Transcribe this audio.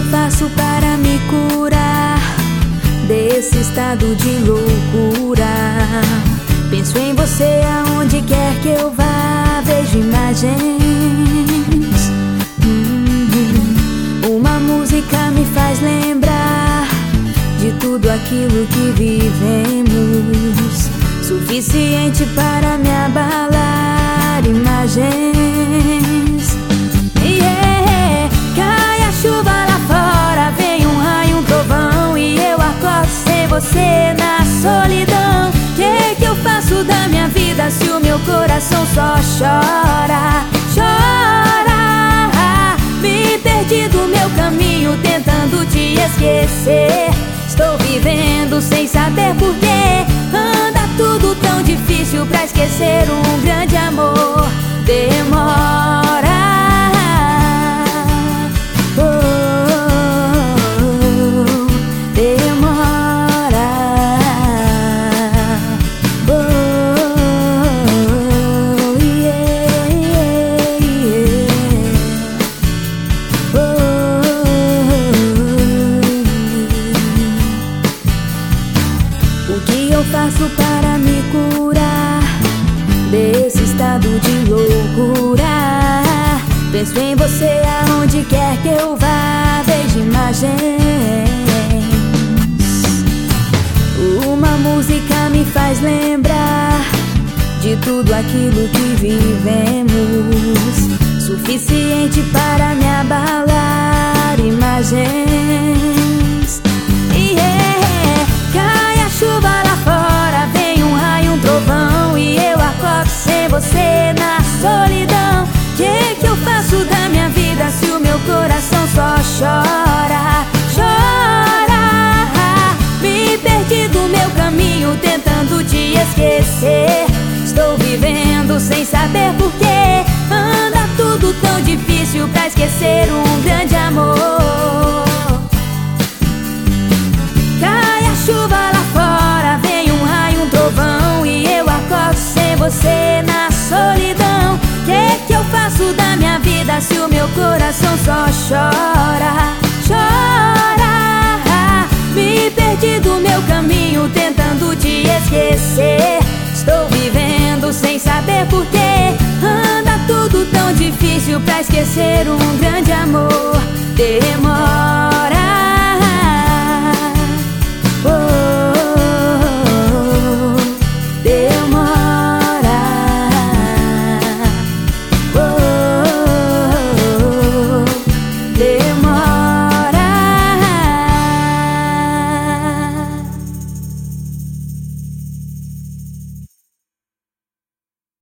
faço para me curar desse estado de loucura? Penso em você aonde quer que eu vá, vejo imagens. Uma música me faz lembrar de tudo aquilo que vivemos, suficiente para me abalar. Imagens. Cai a chuva lá fora, vem um raio, um trovão, e eu acordo sem você na solidão. Que eu faço da minha vida se o meu coração só chora, chora? Me perdi do meu caminho tentando te esquecer. Estou vivendo sem saber porquê. Anda tudo tão difícil pra esquecer um grande amor. Demora. O que eu faço para me curar desse estado de loucura? Penso em você aonde quer que eu vá, vejo imagens. Uma música me faz lembrar de tudo aquilo que vivemos, suficiente para me abalar. Imagens. Cai a chuva lá fora, vem um raio, um trovão, e eu acordo sem você na solidão. Que eu faço da minha vida se o meu coração só chora, chora? Me perdi do meu caminho tentando te esquecer. Estou vivendo sem saber porquê. Anda tudo tão difícil pra esquecer um grande amor. Cai a chuva lá fora, vem um raio, um trovão, e eu acordo sem você na solidão. Que eu faço da minha vida se o meu coração só chora, chora? Me perdi do meu caminho tentando te esquecer. Estou vivendo sem saber porquê. Anda tudo tão difícil pra esquecer um grande amor.